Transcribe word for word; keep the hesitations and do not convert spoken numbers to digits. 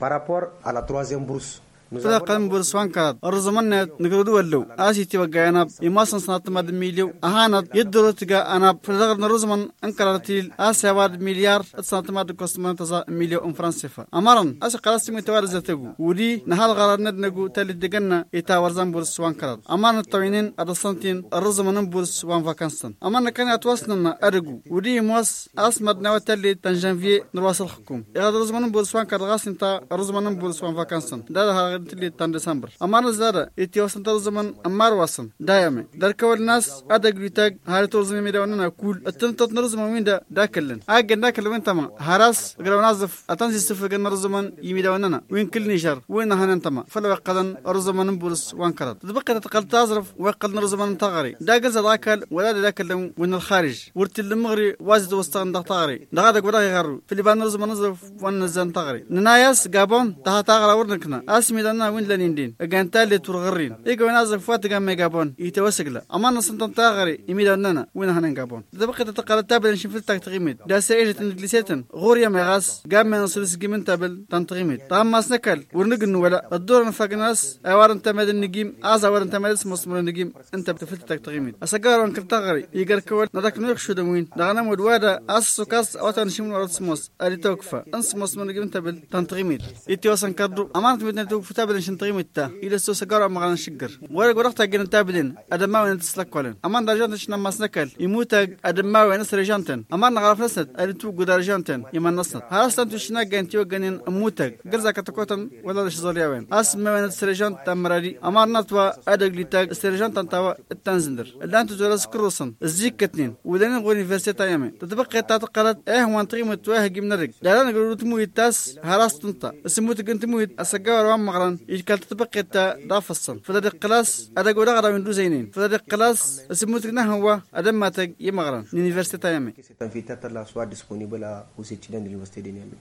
Par rapport à la troisième bourse, فلا قلم برسوان كاد الرزمنا نقدروا ولو آسي تبقى أنا يماسن سنة ماد مليو أهانا يدرو تجا أنا فلقر نرزمن أنكرتيل آسي واد مليار سنة ماد كوستمان تزا مليو أم فرنسا أمرن آسي قراسي متوارد زتجو ودي نهال غرار ندنجو تالي دجنا يتاورزان برسوان كاد أمرنا الطوينين الرسنتين الرزمن برسوان فاكنسن أمرنا كان يتواصلنا أرجو ودي موس أسمد نوى تالي تنجانفي نرواس الحكوم إذا الرزمن برسوان كاد غاسين تا الرزمن برسوان فاكنسن ده تلي تان ديسمبر أمانة زارة إتيوسن ترزمن أمار واسن دايمة دركوا الناس أدق لتاج هاي ترزمن ميداننا كول التنطط نرزمن وين دا داكلن أجن داكل وين تما هراس غير نازف أتنسي سفر نرزمن يميداننا وين كل نشر وين هنن تما فلا قدن رزمن بولس وانكرت تبقى تقل تازرف وقل نرزمن تغري داجز داكل ولا داكل وين الخارج ورت المغري وازد وسطن دغتغري دغدا غدا يغرو في لبنان نرزمن نزف وين زن تغري ننايس جابون تها تغرا ورنكنا اسمي وين لنيندين أجانتال لتورغرين إيجو نازف فات جام ميجابون يتوسقلا أما نصنت تاغري يميلنا وين هنن جابون تبقى تتقال تابل نشوف تقييمات دا سيجة الإنجليزية غوريا مغاس جام من نصلس جيمن تابل تنتقيمات طعم ما سنكل ورنجن ولا الدور نفاقناس أوارن تمد النجيم أز أوارن تمد اسم مصمر النجيم أنت بتفلت تقييمات أسجار أنك تاغري يجر كول ندك نوخ شو دموين دعنا مدوادا أسس كاس أو تنشمون ورد موس أري توقفة أنس مصمر النجيم تابل تنتقيمات يتوصل كردو أمانة بدنا توقف تابل نشن تقيمتا إذا سو سجارة مغان شجر ولا قرقت أجن تابلين أدم وين تسلك ولن أمان درجات شنا مسنكل يموت أدم وين سرجانتن أمان نعرف نسد أريتو قدرجانتن يمن نسد هاستن تشنا جنتيو جنين موتك جرزا كتكوتن ولا ليش زريا وين أسم وين سرجانت تمرري أمان نتوا أدق لتاج سرجانتن توا التنزندر الآن تجلس كروسن الزيك كتنين ودين نقول يونيفرسيتي تيامي تتبقى تعتقلت إيه وان تقيم تواه جيم نرج لا أنا قلت مويت تاس هراستنتا اسموت جنت مويت السجارة وان مغران يكلت تبقى تا دافصن فذا القلاص أدا قولا غدا من دوزينين فذا القلاص اسموتنا هو أدم ما تج يمغران يونيفرسيتي تيامي